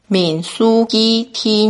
民數記第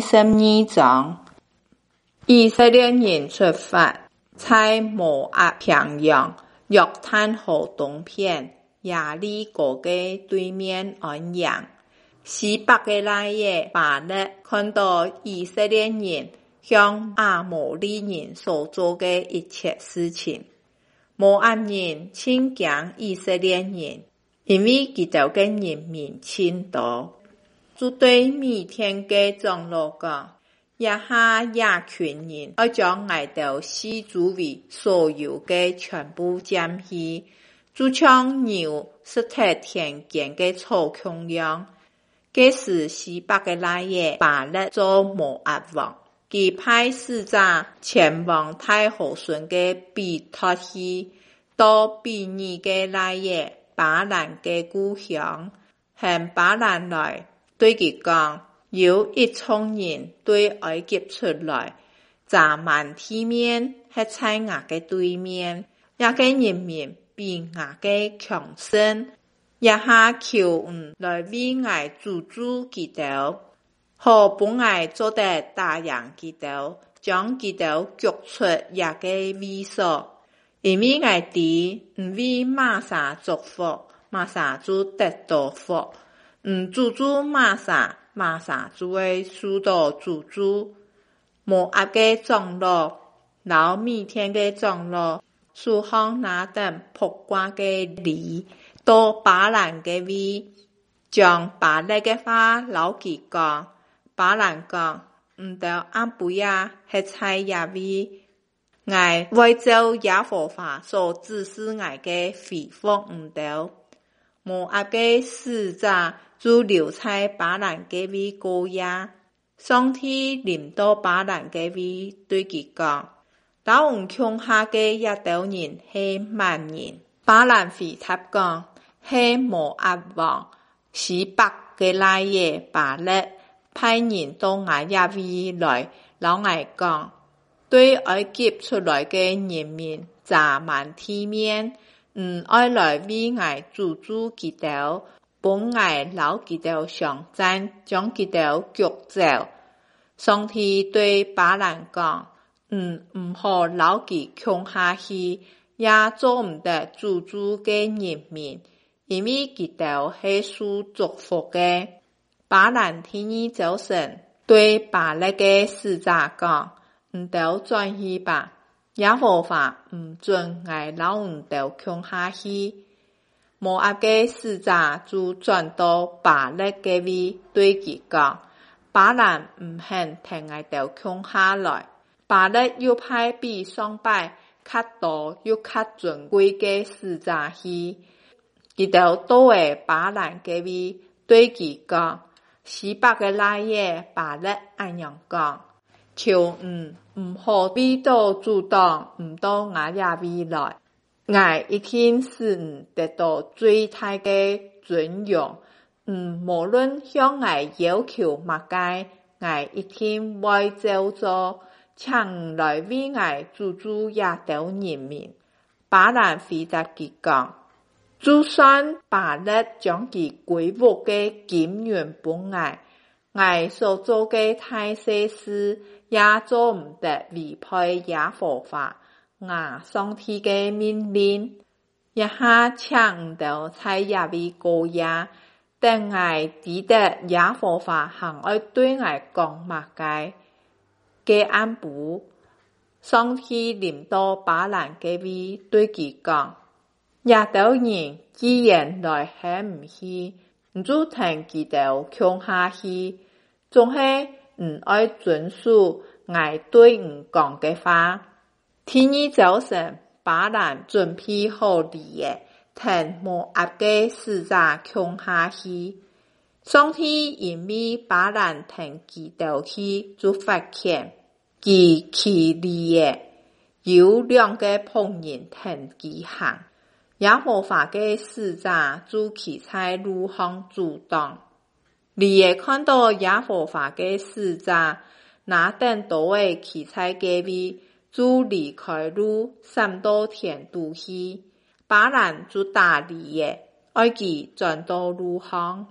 22章，以色列人出發，在摩押平原、約旦河東邊、耶利哥的對面安營。西北的那夜，巴勒看到以色列人向亞摩利人所做的一切事情。摩押人親近以色列人，因為他們的人民眾多。就對米甸的長老講，亞哈亞群人要將我們四周圍所有的全部佔去，就像牛是在田間的草叢樣。這時西北的那夜，巴勒做摩押王，他派使者前往大河順的比托去，到比珥的那夜，巴蘭的故鄉，向巴蘭來。對佢講，有一眾人對埃及出來，蚱蜢地面係在我嘅對面，也個人民比我嘅強盛，也下求來為我助佢哋，好幫我做得打贏佢哋，將佢哋逐出也個位所，因為我哋唔為瑪撒祝福，瑪撒就得到福。助瑪撒，瑪撒就會受到助。摩押的長老，老米甸的長老，數行那等卜卦的梨，到巴蘭的位，將巴勒的話老佢講。巴蘭講，唔得按不呀，係在呀位，我為照耶和華所指示我的回復唔得。摩押的使者就留在巴蘭嘅位過夜，上帝臨到巴蘭嘅位對佢講，老王窮下嘅一道人係萬人。巴蘭回答講，係摩押王西北嘅那夜巴勒派人到我耶位來，老我講，對埃及出來嘅人民蚱蜢地面，愛來為我助佢哋。本愛老佢哋上戰，將佢哋捉走。上帝對巴蘭講，唔好老佢窮下去，也做唔得助嘅人民，因為佢哋係受祝福嘅。巴蘭第二早晨對巴勒嘅使者講，都轉去吧，耶和華唔准我老哋窮下去。摩押嘅使者就轉到巴勒嘅位對佢講，巴蘭唔肯聽我哋窮下來。巴勒又派比上百較多又較尊貴嘅使者去，佢哋都為巴蘭嘅位對佢講，西北嘅那夜巴勒按樣講，求唔好為到主動唔到我耶位來。我一定使得到最大的尊榮，無論向我要求乜嘢，我一定會照做，請來為我助也到人民。巴蘭回答佢講，就算巴勒將佢歸服嘅金元本我所做嘅大小事，也做唔得違背耶和華上帝嘅命令，一下請到在耶位過夜，等我知得耶和華行愛對我講乜嘅。嘅安步，上帝臨到巴蘭嘅位對佢講，耶道人既然來係唔去，就聽佢哋窮下去，總係唔愛遵守我對講嘅話。第二早晨，巴蘭準備好禮嘅，聽摩押嘅使者窮下去。上帝因為巴蘭聽佢哋去，就發現佢去禮嘅，有兩個僕人聽佢行。耶和華嘅使者就企在路旁阻擋。禮嘅看到耶和華嘅使者，那等都會企在嗰位，就離開路，閃到田度去。巴蘭就打禮嘅，愛佢轉到路旁。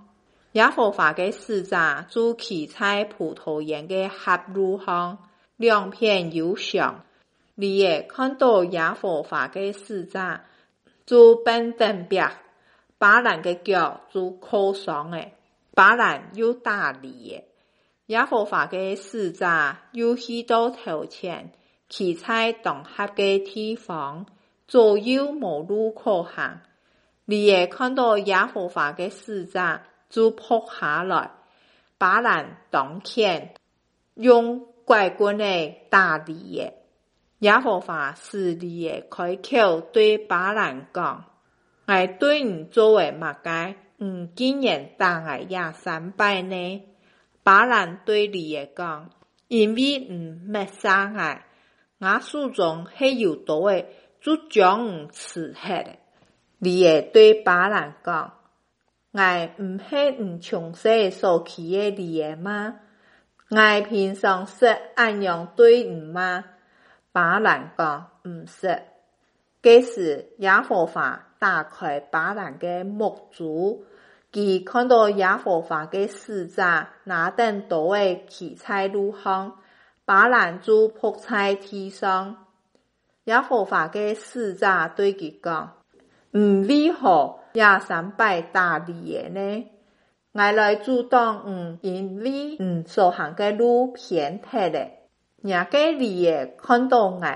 耶和华的使者就骑在葡萄園的狹路上，兩邊有牆。你也看到耶和華的使者就奔登壁，巴蘭的腳就靠上誒，巴蘭又打你誒。耶和華的使者又去到頭前，騎在當合的地方，左右無路可行。你也看到耶和華的使者就撲下來，巴蘭當前用拐棍嚟打你誒。耶和華使你嘅開口對巴蘭講：我對你做為乜嘅？竟然打我也3擺呢？巴蘭對你嘅講：因為滅殺我手中係有刀嘅，就將刺殺。你也對巴蘭講：我係從細所起嘅你嘅嗎？我平常是按樣對你嗎？巴蘭講：唔是。這時耶和華打開巴蘭的目珠，佢看到耶和華的使者拿等刀嘅騎在路上，巴蘭就仆在地上。耶和華的使者對佢講：為何也3擺打你嘅呢？我來阻擋因為所行的路偏僻咧。也給你也看到我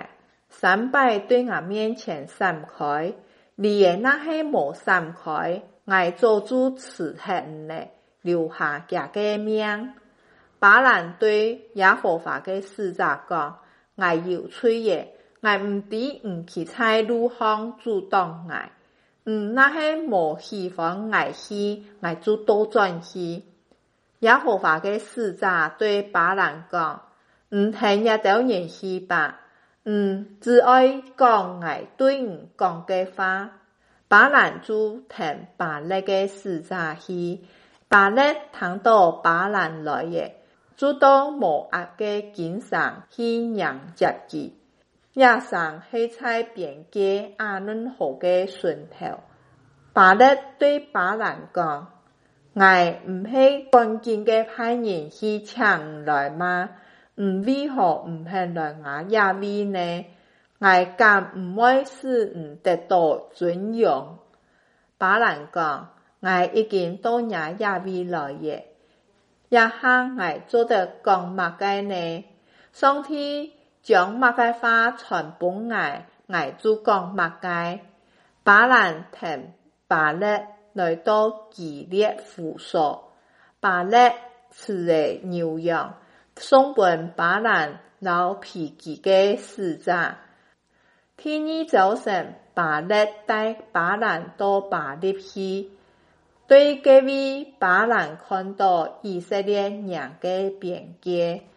3擺對我面前閃開，你也那係無閃開，我做主刺殺你，留下佢嘅命。巴蘭對耶和華嘅使者講：我有罪嘅，我唔知騎在路上阻擋我，那係無喜歡我去，我就倒轉去。耶和華嘅使者對巴蘭講：聽一條人去吧，只愛講我對你講嘅話。巴蘭就聽巴勒嘅使者去，巴勒聽到巴蘭來嘅，就到摩押嘅境上去迎接佢。亞桑係在邊界亞嫩河嘅順頭。巴勒對巴蘭講：我唔係趕緊嘅派人去搶來嗎？為何唔肯來我野地呢？我敢唔會使得到尊榮。巴蘭講：我已經到你野地來嘅，一下我做得講乜嘅呢？上帝將乜嘅話傳俾我就講乜嘅。巴蘭聽巴勒來到基列父所，巴勒飼嘅牛羊，送本巴蘭老脾氣嘅使者。第2早晨，巴勒帶巴蘭到巴力去，對這位巴蘭看到以色列人嘅邊界。